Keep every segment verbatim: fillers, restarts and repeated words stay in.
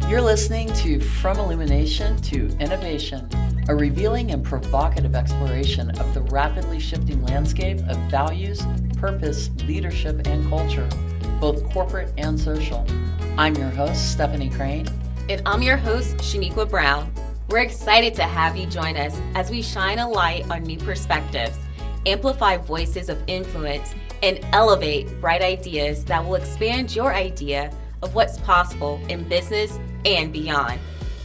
You're listening to From Illumination to Innovation, a revealing and provocative exploration of the rapidly shifting landscape of values, purpose, leadership, and culture, both corporate and social. I'm your host, Stephanie Crane. And I'm your host, Shaniqua Brown. We're excited to have you join us as we shine a light on new perspectives, amplify voices of influence, and elevate bright ideas that will expand your idea of what's possible in business and beyond.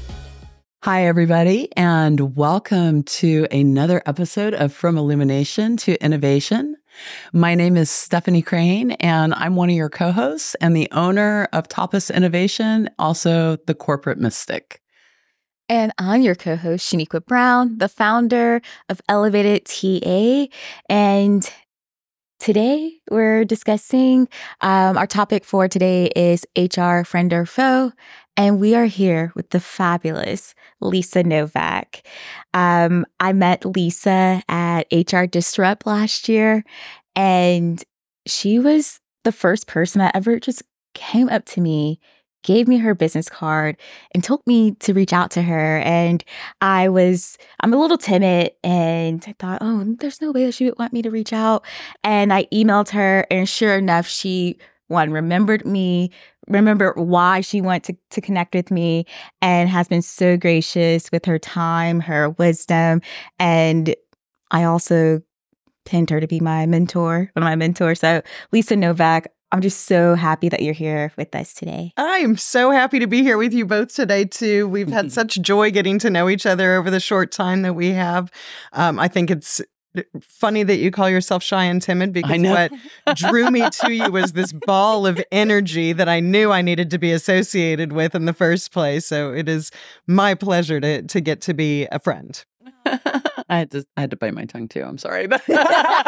Hi, everybody, and welcome to another episode of From Illumination to Innovation. My name is Stephanie Crane, and I'm one of your co-hosts and the owner of Tapas Innovation, also the corporate mystic. And I'm your co-host, Shaniqua Brown, the founder of Elevated T A. And today we're discussing, um, our topic for today is H R friend or foe. And we are here with the fabulous Lisa Novak. Um, I met Lisa at H R Disrupt last year, and she was the first person that ever just came up to me, gave me her business card, and told me to reach out to her. And I was, I'm a little timid, and I thought, oh, there's no way that she would want me to reach out. And I emailed her, and sure enough, she, one, remembered me, remember why she wanted to, to connect with me, and has been so gracious with her time, her wisdom. And I also pinned her to be my mentor, one of my mentors. So Lisa Novak, I'm just so happy that you're here with us today. I am so happy to be here with you both today, too. We've had such joy getting to know each other over the short time that we have. Um, I think it's funny that you call yourself shy and timid, because what drew me to you was this ball of energy that I knew I needed to be associated with in the first place. So it is my pleasure to to get to be a friend. I had to I had to bite my tongue too. I'm sorry, but like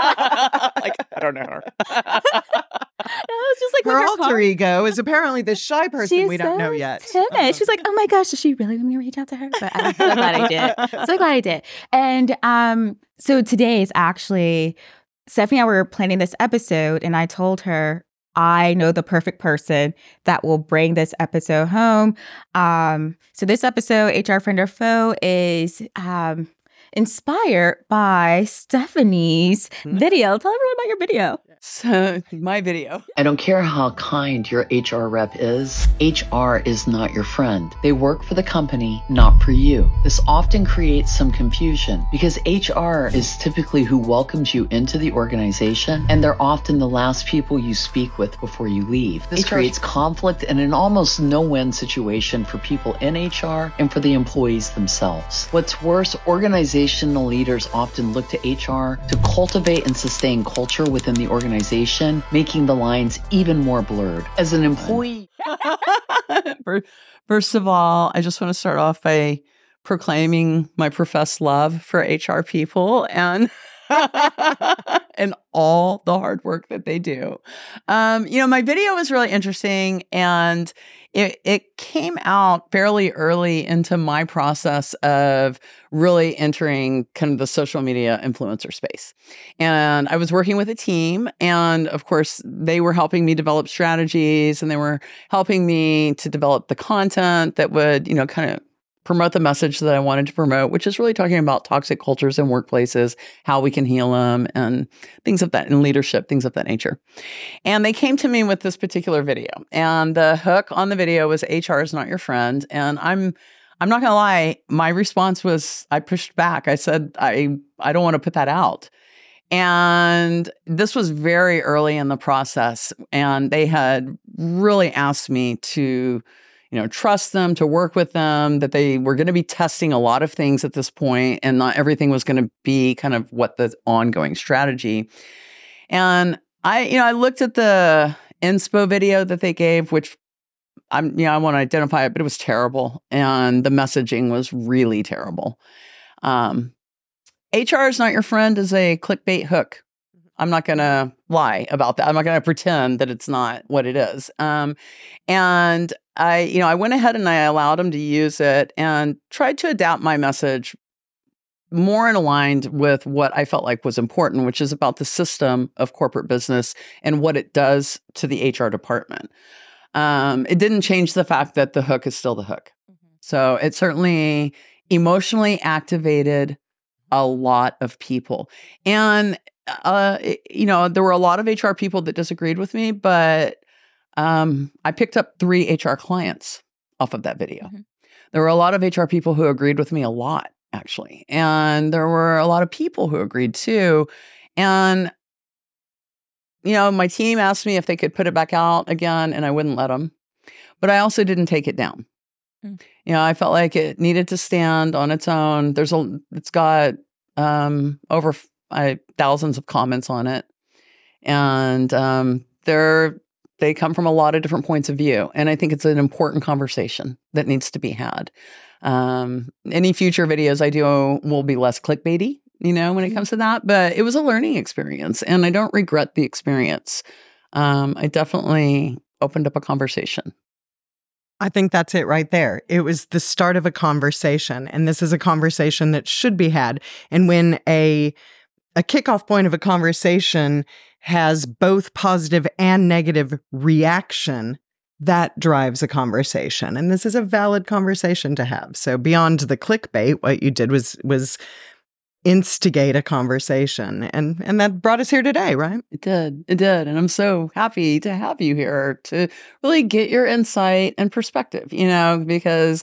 I don't know her. No, it's just like her her alter car- ego is apparently this shy person She's we don't so know yet. Timid. Uh-huh. She's like, oh my gosh, does she really want me to reach out to her? But I'm so glad I did. So glad I did. And um, so today is actually, Stephanie and I were planning this episode, and I told her, I know the perfect person that will bring this episode home. Um, so this episode, H R Friend or Foe, is um, inspired by Stephanie's video. Tell everyone about your video. So, my video. I don't care how kind your H R rep is. H R is not your friend. They work for the company, not for you. This often creates some confusion because H R is typically who welcomes you into the organization, and they're often the last people you speak with before you leave. This H R creates conflict and an almost no-win situation for people in H R and for the employees themselves. What's worse, organizational leaders often look to H R to cultivate and sustain culture within the organization, making the lines even more blurred. As an employee... First of all, I just want to start off by proclaiming my professed love for H R people and and all the hard work that they do. Um, you know, my video was really interesting, and it, it came out fairly early into my process of really entering kind of the social media influencer space. And I was working with a team, and of course, they were helping me develop strategies, and they were helping me to develop the content that would, you know, kind of promote the message that I wanted to promote, which is really talking about toxic cultures in workplaces, how we can heal them, and things of that, and leadership, things of that nature. And they came to me with this particular video, and the hook on the video was H R is not your friend. And I'm, I'm not gonna lie, my response was, I pushed back. I said, I, I don't want to put that out. And this was very early in the process, and they had really asked me to, you know, trust them, to work with them, that they were going to be testing a lot of things at this point, and not everything was going to be kind of what the ongoing strategy. And I, you know, I looked at the inspo video that they gave, which I'm, you know, I want to identify it, but it was terrible. And the messaging was really terrible. Um, H R is not your friend is a clickbait hook. I'm not going to lie about that. I'm not going to pretend that it's not what it is. Um, and I, you know, I went ahead and I allowed them to use it and tried to adapt my message more in aligned with what I felt like was important, which is about the system of corporate business and what it does to the H R department. Um, it didn't change the fact that the hook is still the hook. Mm-hmm. So it certainly emotionally activated a lot of people. And, uh, it, you know, there were a lot of H R people that disagreed with me, but um, I picked up three H R clients off of that video. Mm-hmm. There were a lot of H R people who agreed with me a lot, actually. And there were a lot of people who agreed too. And, you know, my team asked me if they could put it back out again, and I wouldn't let them. But I also didn't take it down. Mm. You know, I felt like it needed to stand on its own. There's a, it's got um, over uh, thousands of comments on it. And um, they're, they come from a lot of different points of view. And I think it's an important conversation that needs to be had. Um, any future videos I do will be less clickbaity, you know, when it comes to that. But it was a learning experience, and I don't regret the experience. Um, I definitely opened up a conversation. I think that's it right there. It was the start of a conversation, and this is a conversation that should be had. And when a a kickoff point of a conversation has both positive and negative reaction, that drives a conversation. And this is a valid conversation to have. So beyond the clickbait, what you did was was instigate a conversation. And and that brought us here today, right? It did. It did. And I'm so happy to have you here to really get your insight and perspective, you know, because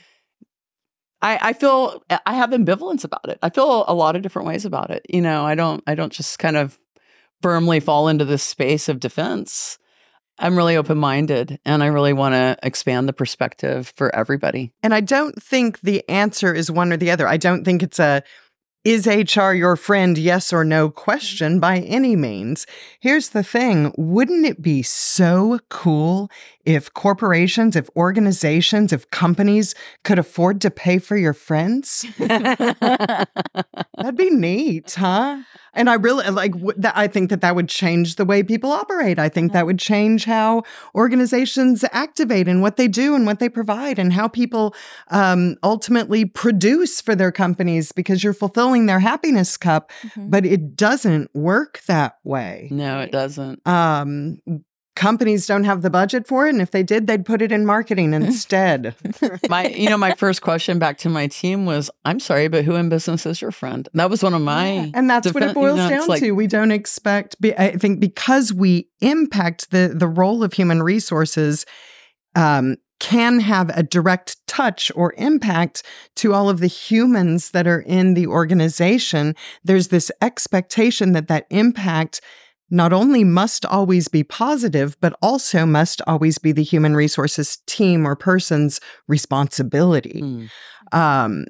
I, I feel I have ambivalence about it. I feel a lot of different ways about it. You know, I don't I don't just kind of firmly fall into this space of defense. I'm really open-minded, and I really want to expand the perspective for everybody. And I don't think the answer is one or the other. I don't think it's a is H R your friend, yes or no question by any means. Here's the thing. Wouldn't it be so cool if corporations, if organizations, if companies could afford to pay for your friends? That'd be neat, huh? And I really like that. I think that that would change the way people operate. I think that would change how organizations activate and what they do and what they provide and how people um, ultimately produce for their companies, because you're fulfilling their happiness cup. Mm-hmm. But it doesn't work that way. No, it doesn't. Um, Companies don't have the budget for it, and if they did, they'd put it in marketing instead. my, you know, my first question back to my team was, "I'm sorry, but who in business is your friend?" That was one of my, yeah. and that's defen- what it boils you know, down like, to. We don't expect. I think because we impact the the role of human resources, um, can have a direct touch or impact to all of the humans that are in the organization. There's this expectation that that impact not only must always be positive, but also must always be the human resources team or person's responsibility. Mm. Um,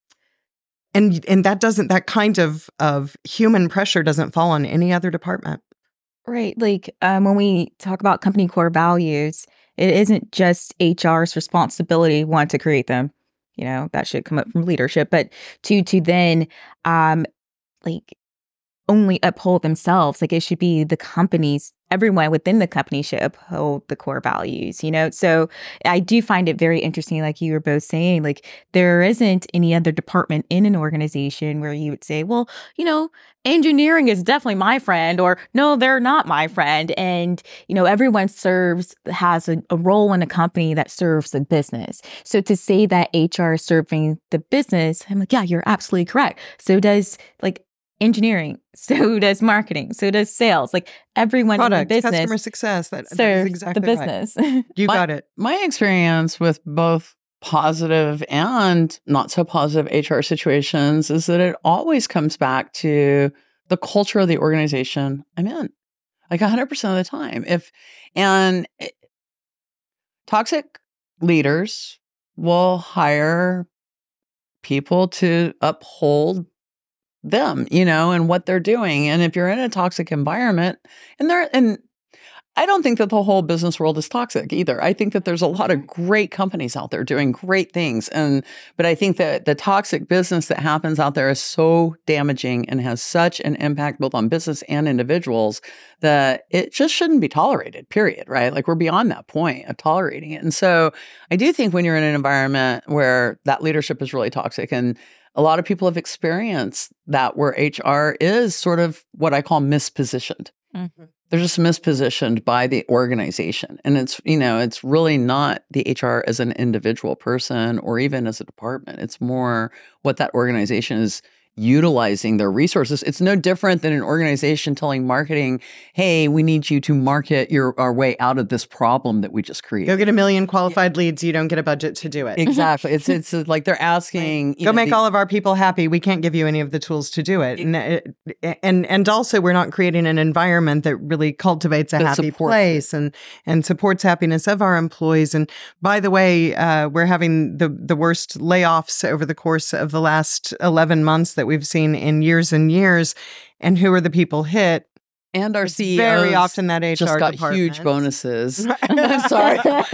and and that doesn't, that kind of, of human pressure doesn't fall on any other department. Right. Like um, when we talk about company core values, it isn't just H R's responsibility, one, to create them. You know, that should come up from leadership, but two, to then um, like, only uphold themselves. Like it should be the companies, everyone within the company should uphold the core values, you know? So I do find it very interesting, like you were both saying, like there isn't any other department in an organization where you would say, well, you know, engineering is definitely my friend, or no, they're not my friend. And, you know, everyone serves, has a, a role in a company that serves the business. So to say that H R is serving the business, I'm like, yeah, you're absolutely correct. So does like engineering, so does marketing, so does sales. Like everyone Product, in the business, customer success, that, serves that is exactly the business. Right. You my, got it. My experience with both positive and not so positive H R situations is that it always comes back to the culture of the organization I'm in, like one hundred percent of the time. If and it, toxic leaders will hire people to uphold them, you know, and what they're doing. And if you're in a toxic environment, and there, and I don't think that the whole business world is toxic either. I think that there's a lot of great companies out there doing great things. And, but I think that the toxic business that happens out there is so damaging and has such an impact both on business and individuals that it just shouldn't be tolerated, period, right? Like we're beyond that point of tolerating it. And so I do think when you're in an environment where that leadership is really toxic, and a lot of people have experienced that, where H R is sort of what I call mispositioned. Mm-hmm. they're just mispositioned by the organization. And it's, you know, it's really not the H R as an individual person or even as a department. It's more what that organization is utilizing their resources. It's no different than an organization telling marketing, hey, we need you to market your our way out of this problem that we just created. Go get a million qualified yeah. leads. You don't get a budget to do it. Exactly. it's it's like they're asking. Go know, make the, all of our people happy. We can't give you any of the tools to do it. And and, and also we're not creating an environment that really cultivates a happy place and, and supports happiness of our employees. And by the way, uh, we're having the, the worst layoffs over the course of the last eleven months that we've seen in years and years. And who are the people hit? And our C E Os very often that H R just got department. huge bonuses. I'm sorry.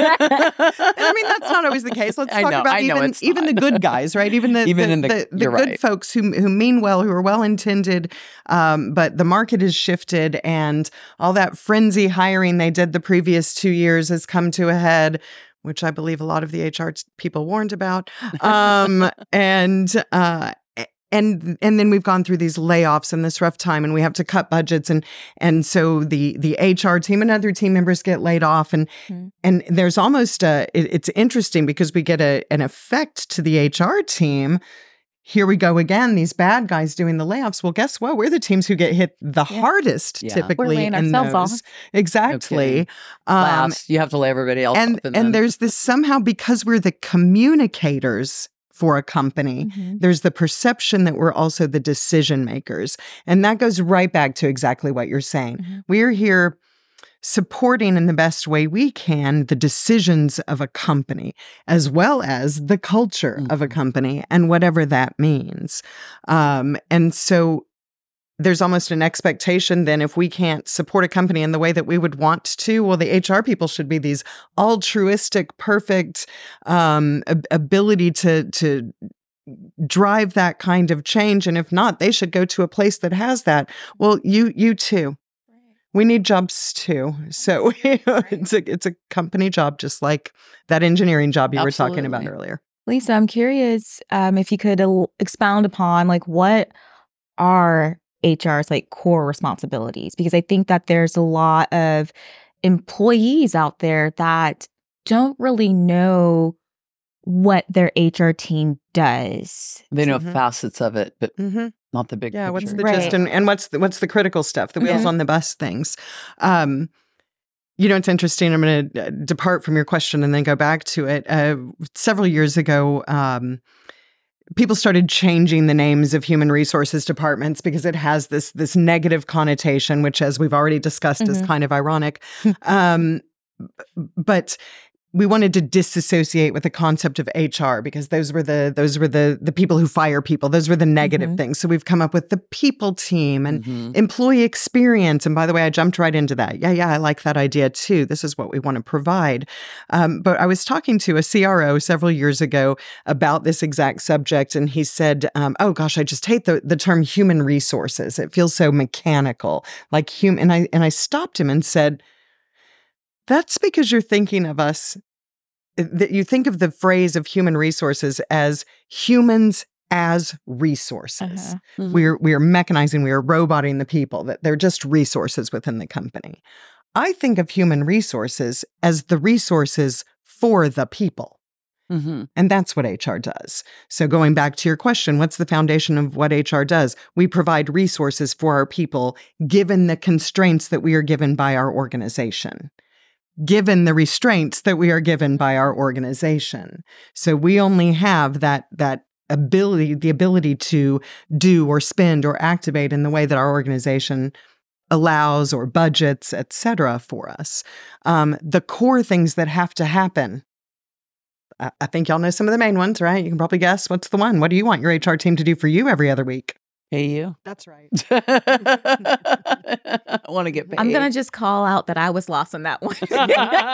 I mean, that's not always the case. Let's talk I know, about I know even, even the good guys, right? Even the, even the, in the, the, the good right. folks who who mean well, who are well-intended, um, but the market has shifted and all that frenzy hiring they did the previous two years has come to a head, which I believe a lot of the H R people warned about. Um, and uh And and then we've gone through these layoffs and this rough time, and we have to cut budgets, and and so the the H R team and other team members get laid off, and mm-hmm. and there's almost a it, it's interesting because we get a an effect to the H R team. Here we go again, these bad guys doing the layoffs. Well, guess what? We're the teams who get hit the yeah. hardest yeah. typically. We're laying in ourselves those. off. Exactly. Okay. Um, Last, you have to lay everybody else and, off. And, and there's this somehow, because we're the communicators for a company, mm-hmm. there's the perception that we're also the decision makers. And that goes right back to exactly what you're saying. Mm-hmm. We're here supporting in the best way we can the decisions of a company, as well as the culture mm-hmm. of a company and whatever that means. Um, and so there's almost an expectation then if we can't support a company in the way that we would want to, well, the H R people should be these altruistic, perfect um, ab- ability to to drive that kind of change. And if not, they should go to a place that has that. Well, you you too. We need jobs too. So it's a it's a company job, just like that engineering job you Absolutely. were talking about earlier. Lisa, I'm curious um, if you could uh, expound upon like what are H R's like core responsibilities, because I think that there's a lot of employees out there that don't really know what their H R team does. They know mm-hmm. facets of it, but mm-hmm. not the big yeah, picture. what's the right. gist and, and what's the, what's the critical stuff, the wheels yeah. on the bus things. Um, you know, it's interesting. I'm going to depart from your question and then go back to it. Uh, several years ago, um, people started changing the names of human resources departments because it has this this negative connotation, which, as we've already discussed, mm-hmm. is kind of ironic. um, but we wanted to disassociate with the concept of H R because those were the those were the the people who fire people. Those were the negative mm-hmm. things. So we've come up with the people team and mm-hmm. employee experience. And by the way, I jumped right into that. Yeah, yeah, I like that idea too. This is what we want to provide. Um, but I was talking to a C R O several years ago about this exact subject, and he said, um, "Oh gosh, I just hate the the term human resources. It feels so mechanical, like human." And I and I stopped him and said, "That's because you're thinking of us." That you think of the phrase of human resources as humans as resources. Uh-huh. Mm-hmm. We're we're mechanizing, we are roboting the people, that they're just resources within the company. I think of human resources as the resources for the people. Mm-hmm. And that's what H R does. So going back to your question, what's the foundation of what H R does? We provide resources for our people given the constraints that we are given by our organization. Given the restraints that we are given by our organization. So we only have that that ability, the ability to do or spend or activate in the way that our organization allows or budgets, et cetera, for us. Um, the core things that have to happen, I, I think y'all know some of the main ones, right? You can probably guess what's the one. What do you want your H R team to do for you every other week? Pay you. That's right. I want to get paid. I'm going to just call out that I was lost on that one. Well,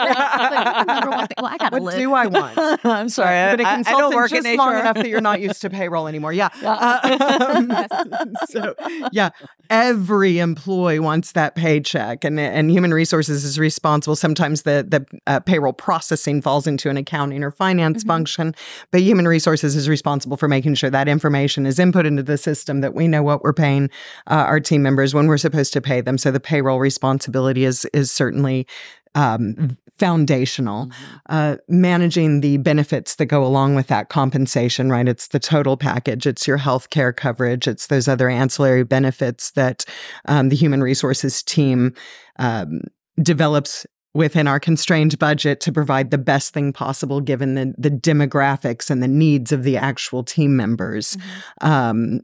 I got to What live. do I want? I'm sorry. I've been a I, I don't consultant work just in long H R. enough that you're not used to payroll anymore. Yeah. Yeah. Uh, um, so, yeah. every employee wants that paycheck, and and human resources is responsible. Sometimes the the uh, payroll processing falls into an accounting or finance mm-hmm. function, but human resources is responsible for making sure that information is input into the system, that we know what we're paying uh, our team members when we're supposed to pay them. So the payroll responsibility is is certainly Um, foundational. Mm-hmm. Uh, managing the benefits that go along with that compensation, right? It's the total package. It's your health care coverage. It's those other ancillary benefits that um, the human resources team um, develops within our constrained budget to provide the best thing possible given the, the demographics and the needs of the actual team members. Mm-hmm. Um,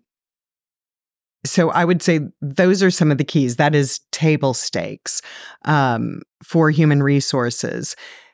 So I would say those are some of the keys. That is table stakes um, for human resources.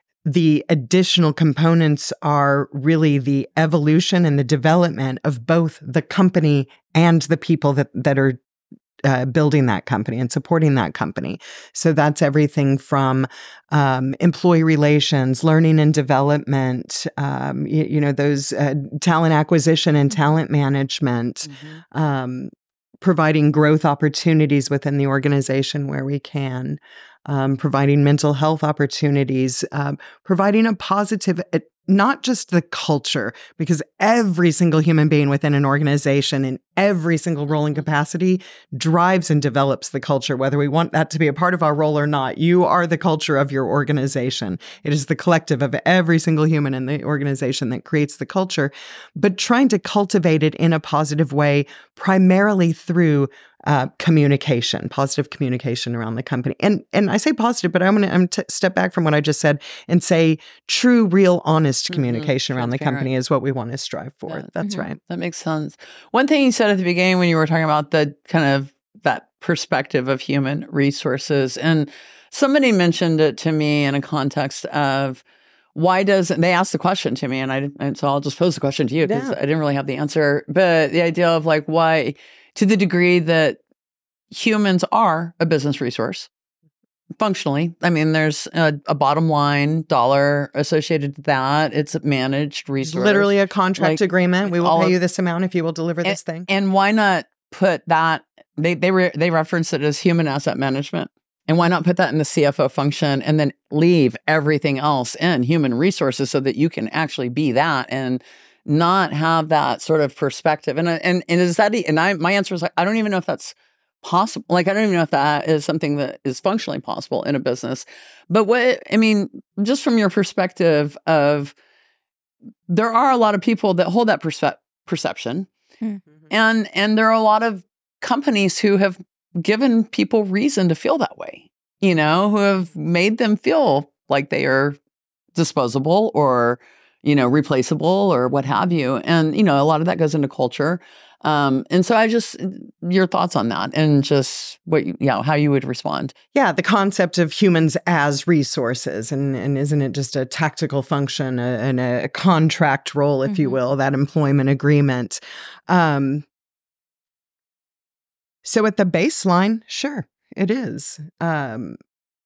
The additional components are really the evolution and the development of both the company and the people that, that are uh, building that company and supporting that company. So that's everything from um, employee relations, learning and development, um, you, you know, those uh, talent acquisition and talent management, mm-hmm. um, providing growth opportunities within the organization where we can, um, providing mental health opportunities, um, providing a positive, not just the culture, because every single human being within an organization in every single role and capacity drives and develops the culture, whether we want that to be a part of our role or not. You are the culture of your organization. It is the collective of every single human in the organization that creates the culture, but trying to cultivate it in a positive way, primarily through Uh, communication, positive communication around the company. And and I say positive, but I'm going to I'm t- step back from what I just said and say true, real, honest communication mm-hmm. around the company is what we want to strive for. Yeah. That's mm-hmm. right. That makes sense. One thing you said at the beginning when you were talking about the kind of that perspective of human resources, and somebody mentioned it to me in a context of why doesn't, they asked the question to me, and I and so I'll just pose the question to you because yeah. I didn't really have the answer, but the idea of like why, to the degree that humans are a business resource, functionally. I mean, there's a, a bottom line dollar associated to that. It's a managed resource. Literally a contract like, agreement. We will pay you this amount if you will deliver and, this thing. And why not put that, they they re, they reference it as human asset management. And why not put that in the C F O function and then leave everything else in human resources so that you can actually be that and not have that sort of perspective. And and and is that, and I my answer is like, I don't even know if that's possible. Like, I don't even know if that is something that is functionally possible in a business. But what, I mean, just from your perspective of, there are a lot of people that hold that perce- perception. Mm-hmm. And and there are a lot of companies who have given people reason to feel that way, you know, who have made them feel like they are disposable or, you know, replaceable or what have you. And, you know, a lot of that goes into culture. Um, and so I just, your thoughts on that and just what, you, yeah, how you would respond. Yeah, the concept of humans as resources. And, and isn't it just a tactical function a, and a contract role, if mm-hmm. you will, that employment agreement. Um, so at the baseline, sure, it is. Um,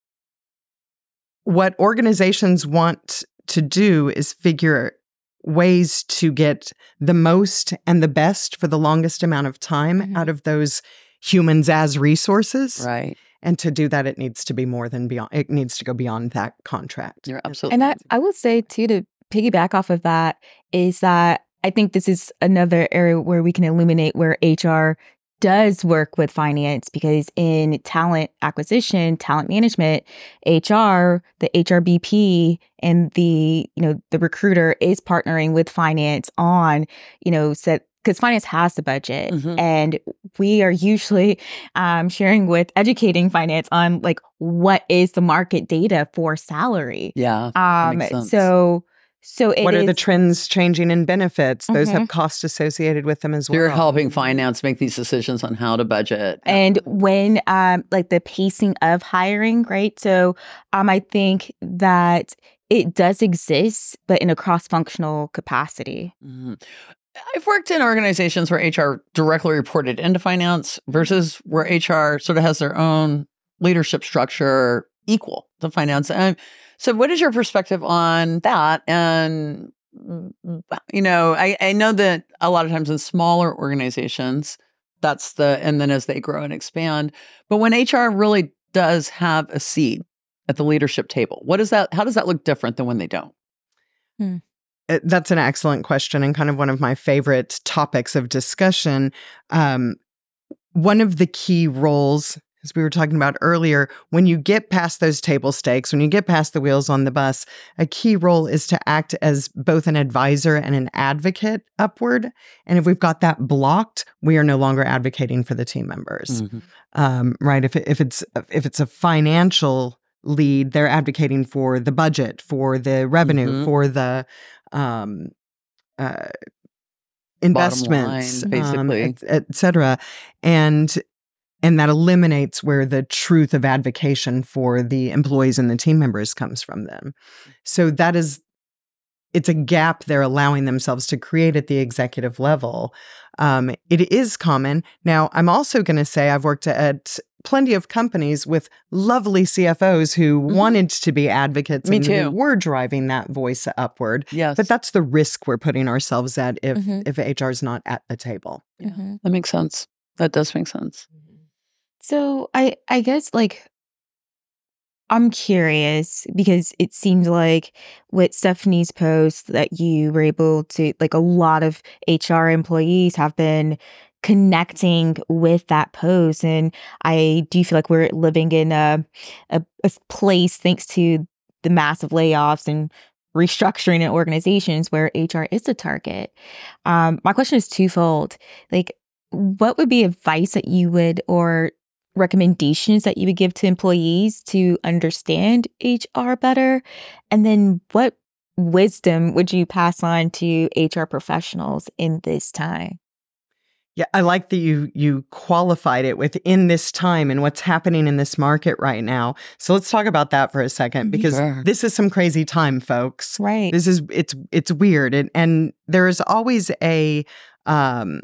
what organizations want to do is figure ways to get the most and the best for the longest amount of time mm-hmm. out of those humans as resources. Right. And to do that, it needs to be more than beyond, it needs to go beyond that contract. You're absolutely And I, I will say too, to piggyback off of that, is that I think this is another area where we can illuminate where H R does work with finance, because in talent acquisition, talent management, H R, the H R B P and the, you know, the recruiter is partnering with finance on, you know, set, because finance has the budget mm-hmm. and we are usually um, sharing with educating finance on like, what is the market data for salary? Yeah. Um, so So it what are is, the trends changing in benefits? Those mm-hmm. have costs associated with them as well. You're helping finance make these decisions on how to budget. And when um, like the pacing of hiring, right? So um, I think that it does exist, but in a cross-functional capacity. Mm-hmm. I've worked in organizations where H R directly reported into finance versus where H R sort of has their own leadership structure equal to finance. And so what is your perspective on that? And, you know, I, I know that a lot of times in smaller organizations, that's the, and then as they grow and expand. But when H R really does have a seat at the leadership table, what is that? How does that look different than when they don't? Hmm. That's an excellent question and kind of one of my favorite topics of discussion. Um, one of the key roles, as we were talking about earlier, when you get past those table stakes, when you get past the wheels on the bus, a key role is to act as both an advisor and an advocate upward. And if we've got that blocked, we are no longer advocating for the team members, mm-hmm. um, right? If it, if it's if it's a financial lead, they're advocating for the budget, for the revenue, mm-hmm. for the um, uh, investments, line, basically, um, et, et cetera. And And that eliminates where the truth of advocation for the employees and the team members comes from them. So that is, it's a gap they're allowing themselves to create at the executive level. Um, it is common. Now, I'm also going to say I've worked at plenty of companies with lovely C F Os who mm-hmm. wanted to be advocates. Me and too. who were driving that voice upward. Yes. But that's the risk we're putting ourselves at if, mm-hmm. if H R is not at the table. Yeah, mm-hmm. That makes sense. That does make sense. So I, I guess like I'm curious because it seems like with Stephanie's post that you were able to, like, a lot of H R employees have been connecting with that post. And I do feel like we're living in a, a, a place thanks to the massive layoffs and restructuring in organizations where H R is the target. Um, my question is twofold. Like, what would be advice that you would, or recommendations that you would give to employees to understand H R better? And then what wisdom would you pass on to H R professionals in this time? Yeah, I like that you you qualified it with in this time and what's happening in this market right now. So let's talk about that for a second, because sure. this is some crazy time, folks. Right. This is it's it's weird, and and there is always a um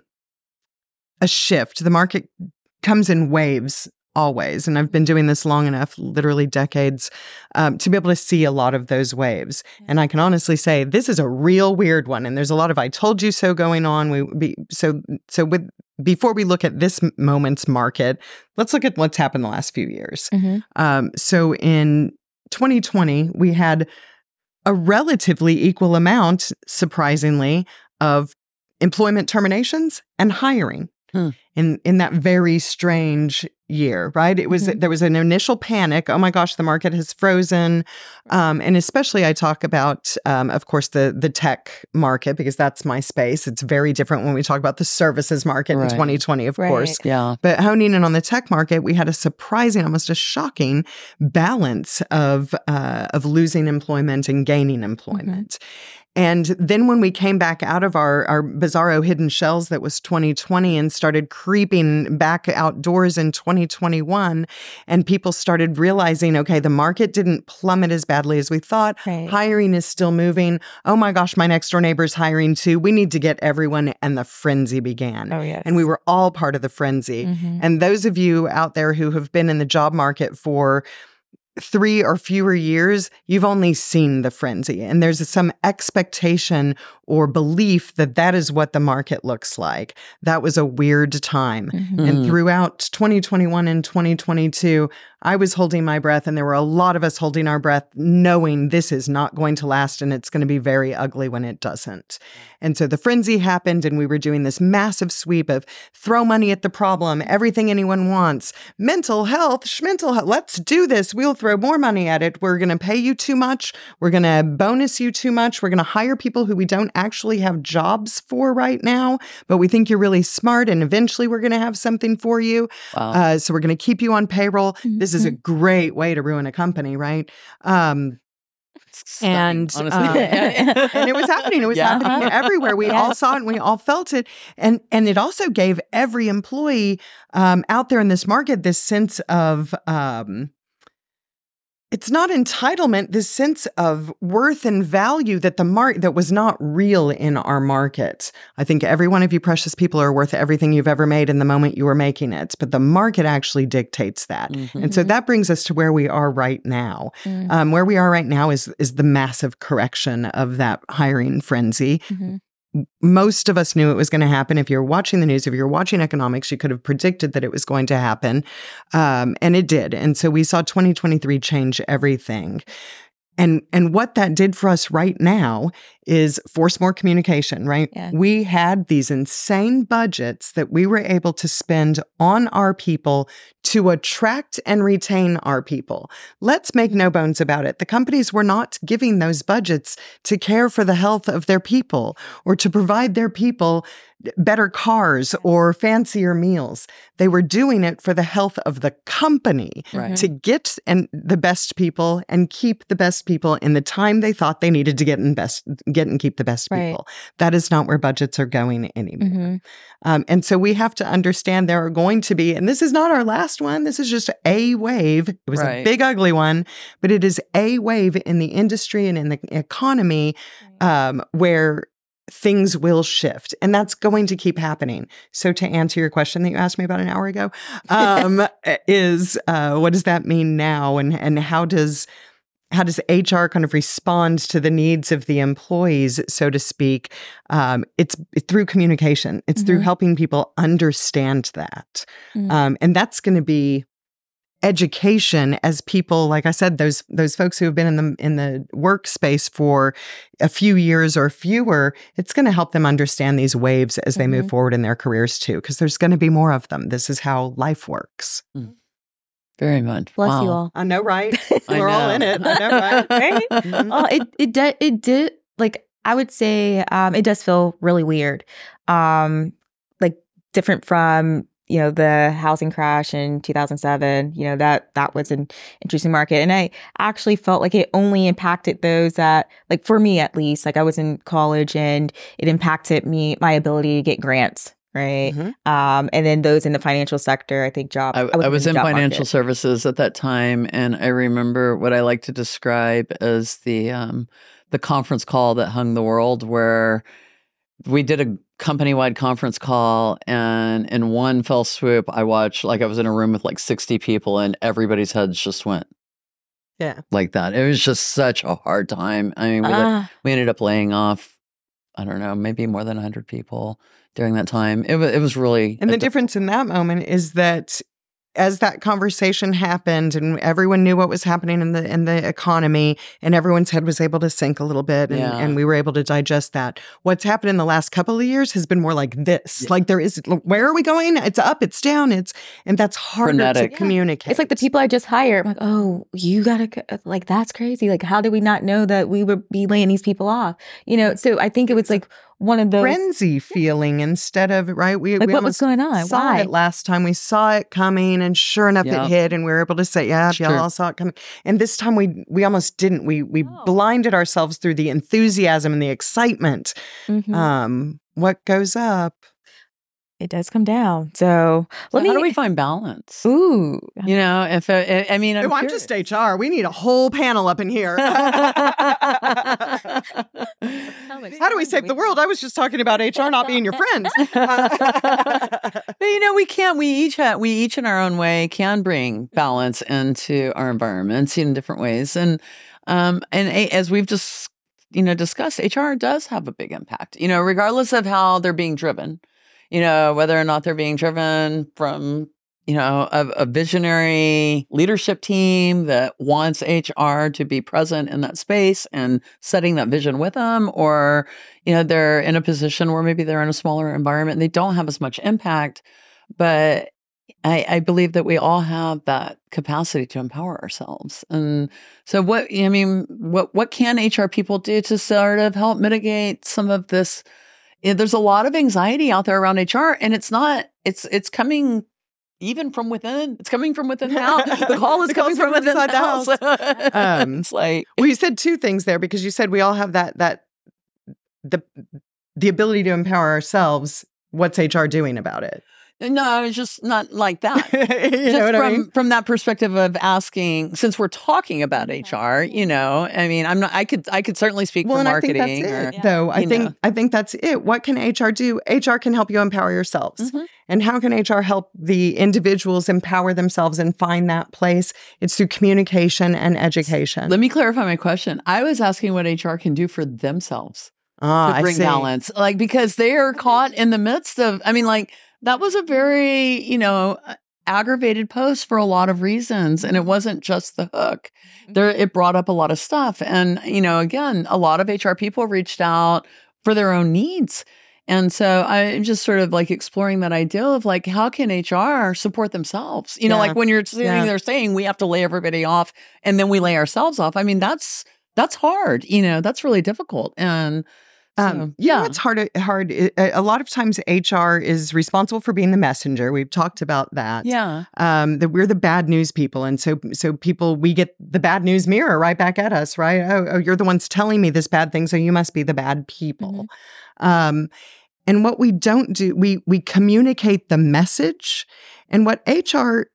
a shift. The market comes in waves always. And I've been doing this long enough, literally decades, um, to be able to see a lot of those waves. And I can honestly say this is a real weird one. And there's a lot of I told you so going on. We be so so with before we look at this moment's market, let's look at what's happened the last few years. Mm-hmm. Um, so in twenty twenty, we had a relatively equal amount, surprisingly, of employment terminations and hiring. Hmm. In in that very strange year, right? It was mm-hmm. there was an initial panic. Oh my gosh, the market has frozen, um, and especially I talk about, um, of course, the the tech market, because that's my space. It's very different when we talk about the services market right. in twenty twenty, of right. course. Yeah. But honing in on the tech market, we had a surprising, almost a shocking balance of uh, of losing employment and gaining employment. Mm-hmm. And then when we came back out of our, our bizarro hidden shells that was twenty twenty and started creeping back outdoors in twenty twenty-one, and people started realizing, okay, the market didn't plummet as badly as we thought. Right. Hiring is still moving. Oh my gosh, my next door neighbor's hiring too. We need to get everyone. And the frenzy began. Oh, yes. And we were all part of the frenzy. Mm-hmm. And those of you out there who have been in the job market for three or fewer years, you've only seen the frenzy. And there's some expectation or belief that that is what the market looks like. That was a weird time. Mm-hmm. And throughout twenty twenty-one and twenty twenty-two, I was holding my breath, and there were a lot of us holding our breath, knowing this is not going to last and it's going to be very ugly when it doesn't. And so the frenzy happened, and we were doing this massive sweep of throw money at the problem, everything anyone wants, mental health, schmental health, let's do this. We'll throw more money at it. We're going to pay you too much. We're going to bonus you too much. We're going to hire people who we don't actually have jobs for right now, but we think you're really smart, and eventually we're going to have something for you. Wow. Uh, so we're going to keep you on payroll. Mm-hmm. This is a great way to ruin a company, right? Um, and Stunning, uh, and it was happening. It was Yeah. happening everywhere. We Yeah. all saw it, and we all felt it. And and it also gave every employee um, out there in this market this sense of um, it's not entitlement, this sense of worth and value that the mark that was not real in our market. I think every one of you precious people are worth everything you've ever made in the moment you were making it, but the market actually dictates that. Mm-hmm. And so that brings us to where we are right now. Mm-hmm. Um, where we are right now is is the massive correction of that hiring frenzy. Mm-hmm. most of us knew it was going to happen. If you're watching the news, if you're watching economics, you could have predicted that it was going to happen. Um, and it did. And so we saw twenty twenty-three change everything. And and what that did for us right now is force more communication, right? Yeah. We had these insane budgets that we were able to spend on our people to attract and retain our people. Let's make no bones about it. The companies were not giving those budgets to care for the health of their people or to provide their people better cars or fancier meals. They were doing it for the health of the company, Right. to get and the best people and keep the best people in the time they thought they needed to get and best get and keep the best Right. people. That is not where budgets are going anymore. Mm-hmm. Um, and so we have to understand there are going to be, and this is not our last one. This is just a wave. It was Right. a big, ugly one, but it is a wave in the industry and in the economy um, where things will shift, and that's going to keep happening. So to answer your question that you asked me about an hour ago, um, is uh, what does that mean now, and and how does how does H R kind of respond to the needs of the employees, so to speak? Um, it's through communication. It's Mhm. through helping people understand that, Mhm. um, and that's going to be education as people, like I said, those those folks who have been in the in the workspace for a few years or fewer, it's going to help them understand these waves as they move Mhm. forward in their careers too, because there's going to be more of them. This is how life works. Very much. Bless Wow. you all. I know, right? I We're all know. in it. I know, right? Right? Mhm. Oh, it it did it did like I would say um it does feel really weird. Um like different from, you know, the housing crash in two thousand seven. You know, that that was an interesting market. And I actually felt like it only impacted those that, like for me at least, like I was in college and it impacted me, my ability to get grants. Right. Mhm. Um, and then those in the financial sector, I think jobs. I, I was the in job financial market. services at that time, and I remember what I like to describe as the um, the conference call that hung the world, where we did a company-wide conference call, and in one fell swoop, I watched, like I was in a room with like sixty people, and everybody's heads just went Yeah. like that. It was just such a hard time. I mean, we, Ah, we ended up laying off, I don't know, maybe more than one hundred people during that time. It was it was really And a the di- difference in that moment is that as that conversation happened and everyone knew what was happening in the in the economy and everyone's head was able to sink a little bit and, Yeah. and we were able to digest that. What's happened in the last couple of years has been more like this. Yeah. Like there is, where are we going? It's up, it's down, it's, and that's harder Frenetic. to Yeah. communicate. it's like the people I just hired. I'm like, oh, you gotta go- like that's crazy. Like, how did we not know that we would be laying these people off? You know, so I think it was like one of those. frenzy feeling instead of, right? We, Like, we what was almost going on? saw Why? it last time. We saw it coming, and sure enough, Yeah. it hit, and we were able to say, "Yeah, Sure. y'all all saw it coming." And this time, we we almost didn't. We we No. blinded ourselves through the enthusiasm and the excitement. Mhm. Um, what goes up? It does come down. So So let me. how do we find balance? Ooh. You know, if I, I mean, I'm, Oh, I'm curious. just H R. We need a whole panel up in here. How do we save the world? I was just talking about H R not being your friend. But you know, we can. We each have. We each, in our own way, can bring balance into our environments in different ways. And um, and a, as we've just you know discussed, H R does have a big impact. You know, regardless of how they're being driven. You know, whether or not they're being driven from you know a, a visionary leadership team that wants H R to be present in that space and setting that vision with them, or you know they're in a position where maybe they're in a smaller environment and they don't have as much impact. But I, I believe that we all have that capacity to empower ourselves. And so, what I mean, what what can H R people do to sort of help mitigate some of this? You know, there's a lot of anxiety out there around H R, and it's not. It's it's coming. Even from within, it's coming from within the house. The call is The coming call's from from within the inside the house. Um, it's like Well, you said two things there because you said we all have that that the the ability to empower ourselves. What's H R doing about it? no, it's just not like that. you Just know what from I mean? from that perspective of asking, since we're talking about H R, you know, I mean, I'm not. I could I could certainly speak Well, for and I think marketing. that's it, or, though. I you think know. I think that's it. What can H R do? H R can help you empower yourselves. Mhm. And how can H R help the individuals empower themselves and find that place? It's through communication and education. Let me clarify my question. I was asking what H R can do for themselves. Ah, to I bring see. balance. Like, because they are caught in the midst of, I mean, like, that was a very, you know, aggravated post for a lot of reasons. And it wasn't just the hook. There, it brought up a lot of stuff. And, you know, again, a lot of H R people reached out for their own needs. And so I'm just sort of like exploring that idea of like, how can H R support themselves? You know, Yeah. like when you're sitting Yeah. there saying we have to lay everybody off and then we lay ourselves off. I mean, that's, that's hard. You know, that's really difficult. And so, Um, you know yeah. what's hard? Hard. A a lot of times, H R is responsible for being the messenger. We've talked about that. Yeah. Um, that we're the bad news people, and so so people we get the bad news mirror right back at us. Right? Oh, oh you're the ones telling me this bad thing, so you must be the bad people. Mm-hmm. Um, and what we don't do, we we communicate the message, and what H R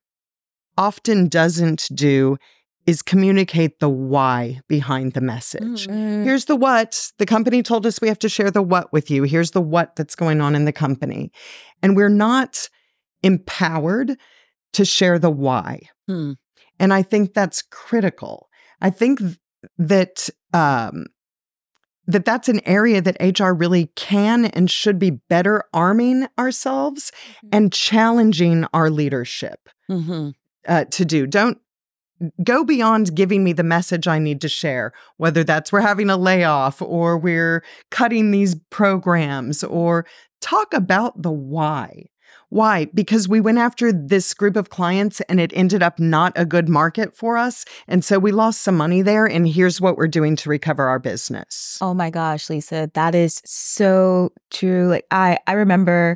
often doesn't do is communicate the why behind the message. Mm. Here's the what. The company told us we have to share the what with you. Here's the what that's going on in the company. And we're not empowered to share the why. Hmm. And I think that's critical. I think th- that um, that that's an area that H R really can and should be better arming ourselves and challenging our leadership Mm-hmm. uh, to do. Don't go beyond giving me the message I need to share, whether that's we're having a layoff or we're cutting these programs, or talk about the why. Why? Because we went after this group of clients and it ended up not a good market for us. And so we lost some money there. And here's what we're doing to recover our business. Oh my gosh, Lisa, that is so true. Like I, I remember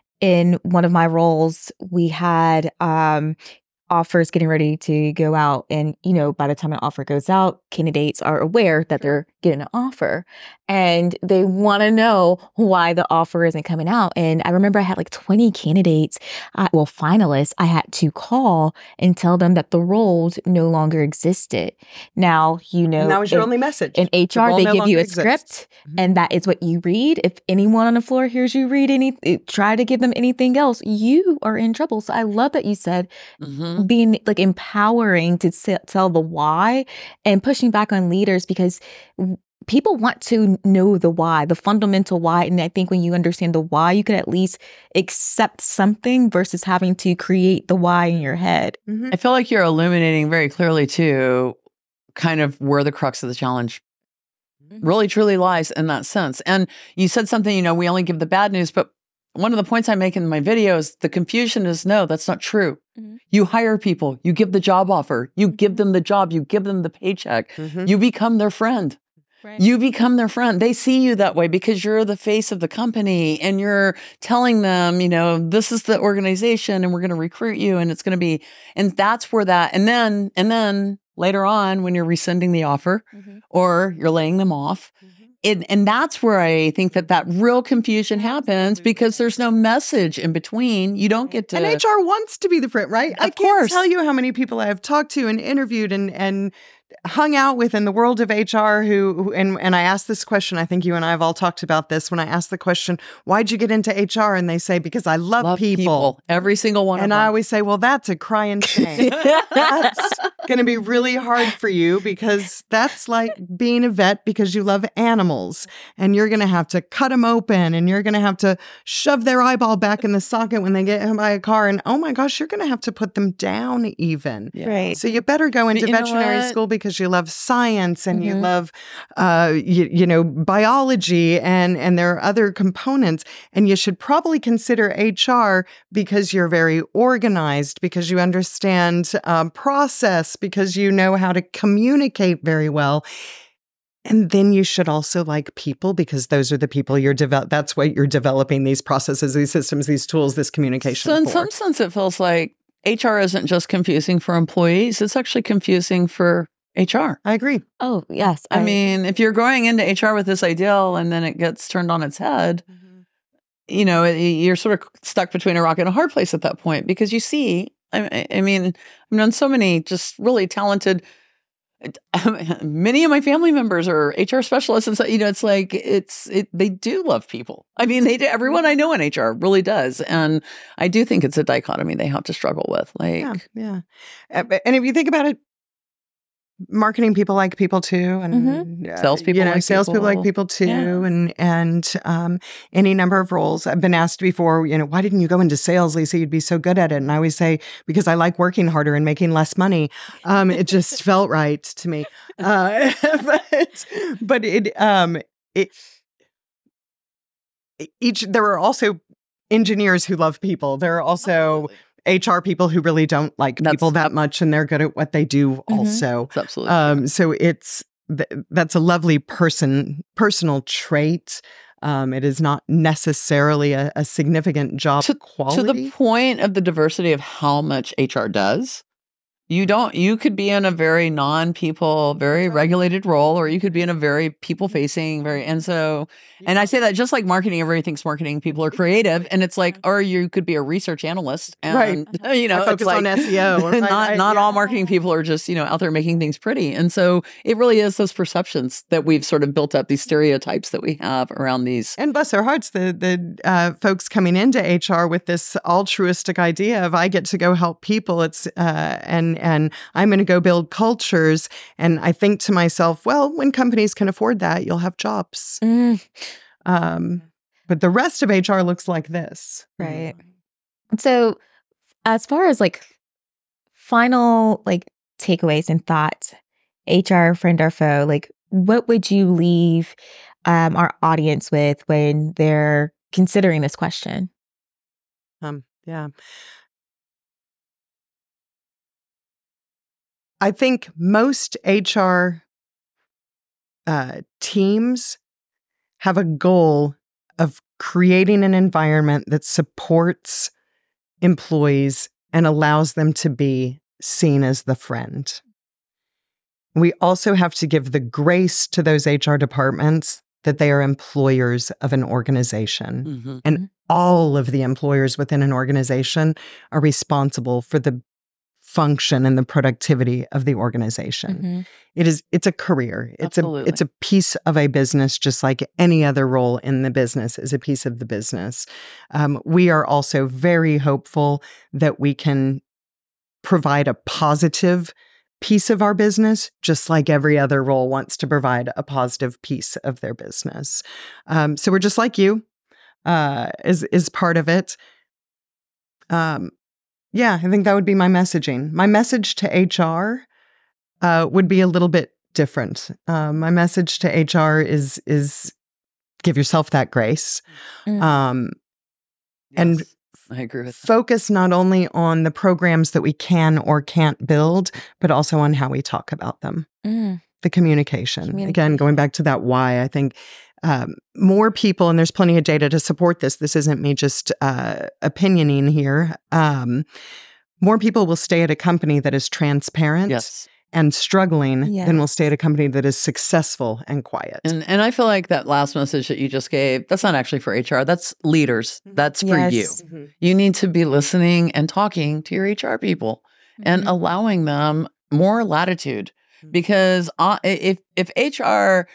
in one of my roles, we had um, offers getting ready to go out. And, you know, by the time an offer goes out, candidates are aware that they're getting an offer and they want to know why the offer isn't coming out. And I remember I had like twenty candidates, uh, well, finalists, I had to call and tell them that the roles no longer existed. Now, you know, And that was your in, only message. in H The R, role they no give you a longer script exists. and that is what you read. If anyone on the floor hears you read any, try to give them anything else, you are in trouble. So I love that you said Mm-hmm. being like empowering to s- tell the why and pushing back on leaders, because w- people want to know the why, the fundamental why. And I think when you understand the why, you can at least accept something versus having to create the why in your head. Mhm. I feel like you're illuminating very clearly too, kind of where the crux of the challenge really truly lies in that sense. And you said something, you know, we only give the bad news, but one of the points I make in my videos, the confusion is no, that's not true. Mhm. You hire people, you give the job offer, you give them the job, you give them the paycheck, Mhm. you become their friend. Right. You become their friend. They see you that way because you're the face of the company and you're telling them, you know, this is the organization and we're going to recruit you and it's going to be, and that's where that, and then, and then later on when you're rescinding the offer Mhm. or you're laying them off, and, and that's where I think that that real confusion happens because there's no message in between. You don't get to. And H R wants to be the friend, right? I Of can't course. tell you how many people I have talked to and interviewed and and hung out with in the world of H R who, who and and I asked this question. I think you and I have all talked about this. When I asked the question, "Why'd you get into H R?" and they say, "Because I love, love people. Every single one And of I them. always say, "Well, that's a crying shame. That's going to be really hard for you because that's like being a vet because you love animals and you're going to have to cut them open and you're going to have to shove their eyeball back in the socket when they get hit by a car. And oh my gosh, you're going to have to put them down even. Yeah. Right. So you better go into you know veterinary what? school because you love science and you Mhm. love, uh, you, you know, biology and, and there are other components. And you should probably consider H R because you're very organized, because you understand um, process, because you know how to communicate very well. And then you should also like people because those are the people you're develop. That's what you're developing these processes, these systems, these tools, this communication So in for. some sense, it feels like H R isn't just confusing for employees; it's actually confusing for H R. I agree. Oh, yes. I mean, if you're going into H R with this ideal and then it gets turned on its head, you know, you're sort of stuck between a rock and a hard place at that point because you see, I, I mean, I've known so many just really talented. Many of my family members are H R specialists, and so you know, it's like it's it. They do love people. I mean, they do. Everyone I know in H R really does, and I do think it's a dichotomy they have to struggle with. Like, Yeah, yeah. Uh, but- And if you think about it, marketing people like people too, and Mhm. uh, Salespeople you know, like salespeople people. like people too, Yeah. and and um, any number of roles. I've been asked before, you know, why didn't you go into sales, Lisa? You'd be so good at it. And I always say, because I like working harder and making less money. Um, it just felt right to me. Uh, but but it um it each there are also engineers who love people. There are also Absolutely. H R people who really don't like That's- people that much, and they're good at what they do Mhm. also. It's absolutely Um, true. so it's th- that's a lovely person personal trait. Um, it is not necessarily a, a significant job To, to quality. the point of the diversity of how much H R does. You don't, you could be in a very non-people, very regulated role, or you could be in a very people-facing, very, and so, and I say that just like marketing, everything's marketing, people are creative, and it's like, or you could be a research analyst, and, Right. you know, I it's focus like, on S E O. or not, I- I- not yeah. all marketing people are just, you know, out there making things pretty. And so it really is those perceptions that we've sort of built up, these stereotypes that we have around these. And bless their hearts, the the uh, folks coming into H R with this altruistic idea of I get to go help people. It's uh, and and I'm going to go build cultures. And I think to myself, well, when companies can afford that, you'll have jobs. Mm, Um, but the rest of H R looks like this. right. So, as far as like final like takeaways and thoughts, H R friend or foe, like what would you leave um, our audience with when they're considering this question? Um, yeah. I think most H R uh, teams have a goal of creating an environment that supports employees and allows them to be seen as the friend. We also have to give the grace to those H R departments that they are employers of an organization. Mhm. And all of the employers within an organization are responsible for the function and the productivity of the organization. Mhm. It is it's a career. It's Absolutely. a it's a piece of a business, just like any other role in the business is a piece of the business. Um, we are also very hopeful that we can provide a positive piece of our business, just like every other role wants to provide a positive piece of their business. Um, so we're just like you, uh, is is part of it. Um, yeah, I think that would be my messaging. My message to H R uh, would be a little bit different. Uh, my message to H R is is give yourself that grace, Mm. um, and Yes, I agree with that. focus not only on the programs that we can or can't build, but also on how we talk about them. Mm. The communication. Again, Communication. going back to that why, I think um, more people, and there's plenty of data to support this. This isn't me just uh, opinioning here. Um, more people will stay at a company that is transparent Yes. and struggling Yes. than will stay at a company that is successful and quiet. And and I feel like that last message that you just gave, that's not actually for H R. That's leaders. That's for you. Yes. Mhm. You need to be listening and talking to your H R people and Mhm. allowing them more latitude. Mhm. Because uh, if if H R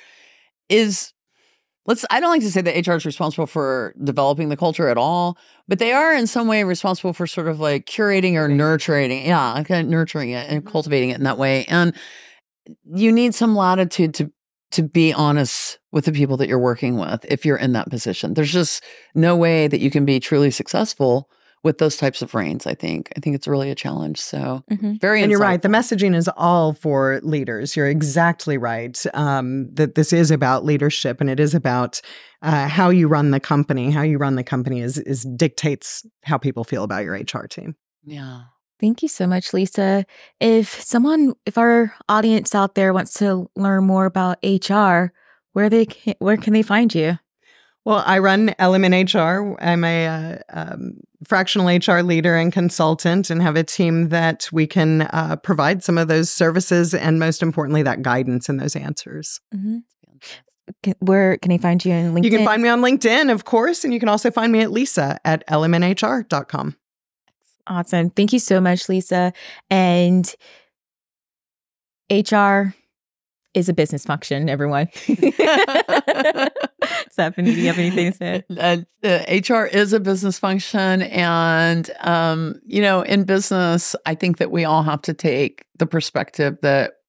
is let's I don't like to say that H R is responsible for developing the culture at all, but they are in some way responsible for sort of like curating or nurturing it. Yeah, kind of nurturing it and Mhm. cultivating it in that way. And you need some latitude to to be honest with the people that you're working with if you're in that position. There's just no way that you can be truly successful with those types of reins, I think. I think it's really a challenge. So Mhm. very And you're right. The insightful. messaging is all for leaders. You're exactly right. Um, that this is about leadership, and it is about uh, how you run the company. How you run the company is is dictates how people feel about your H R team. Yeah. Thank you so much, Lisa. If someone, if our audience out there wants to learn more about H R, where they can, where can they find you? Well, I run Element H R. I'm a uh, um, fractional H R leader and consultant, and have a team that we can uh, provide some of those services, and most importantly, that guidance and those answers. Mhm. Can, where can they find you on LinkedIn? You can find me on LinkedIn, of course, and you can also find me at Lisa at element h r dot com. Awesome. Thank you so much, Lisa. And H R is a business function, everyone. Stephanie, do you have anything to say? Uh, uh, H R is a business function. And, um, you know, in business, I think that we all have to take the perspective that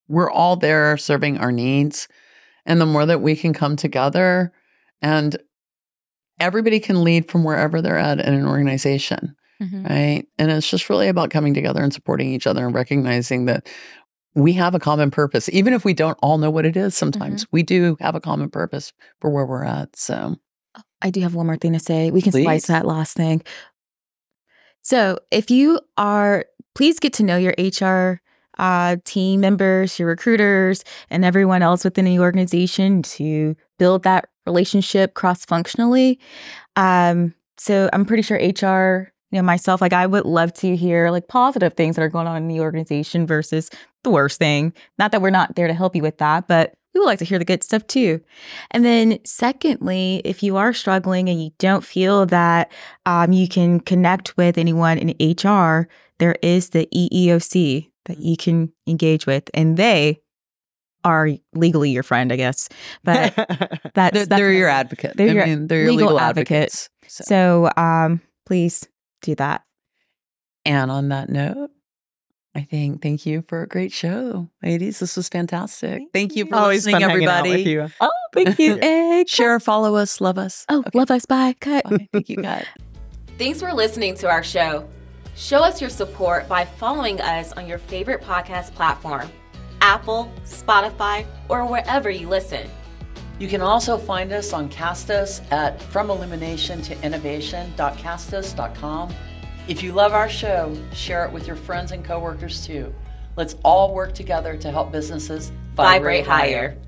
we're all there serving our needs. And the more that we can come together, and everybody can lead from wherever they're at in an organization, mm-hmm. right? And it's just really about coming together and supporting each other and recognizing that we have a common purpose. Even if we don't all know what it is, sometimes mm-hmm. we do have a common purpose for where we're at. So I do have one more thing to say. We can Please. slice that last thing. So if you are, please get to know your H R uh, team members, your recruiters, and everyone else within the organization to build that relationship cross-functionally. Um, so I'm pretty sure H R, you know, myself, like I would love to hear like positive things that are going on in the organization versus the worst thing. Not that we're not there to help you with that, but we would like to hear the good stuff too. And then secondly, if you are struggling and you don't feel that um, you can connect with anyone in H R, there is the E E O C that you can engage with, and they are legally your friend, I guess. But that's they're, they're your advocate. They're your I mean, they're your legal, legal advocates. advocates. So. so um, please do that. And on that note, I think thank you for a great show, ladies. This was fantastic. Thank you for Always listening, fun hanging out everybody. with you. Oh, thank you, Egg. Share, follow us, love us. Oh, okay. love us. Bye. Cut. Bye. Thank you, cut. Thanks for listening to our show. Show us your support by following us on your favorite podcast platform, Apple, Spotify, or wherever you listen. You can also find us on Castos at from illumination to innovation dot castos dot com. If you love our show, share it with your friends and coworkers too. Let's all work together to help businesses vibrate, vibrate higher. higher.